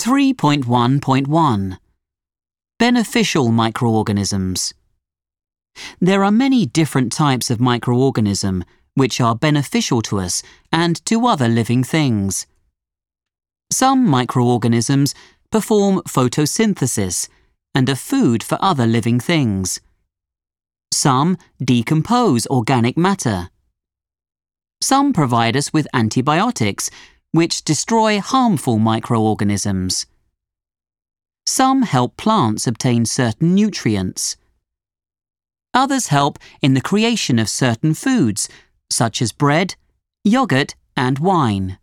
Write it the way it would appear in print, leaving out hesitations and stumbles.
3.1.1 Beneficial microorganisms. There are many different types of microorganism which are beneficial to us and to other living things. Some microorganisms perform photosynthesis and are food for other living things. Some decompose organic matter. Some provide us with antibiotics, which destroy harmful microorganisms. Some help plants obtain certain nutrients. Others help in the creation of certain foods, such as bread, yogurt, and wine.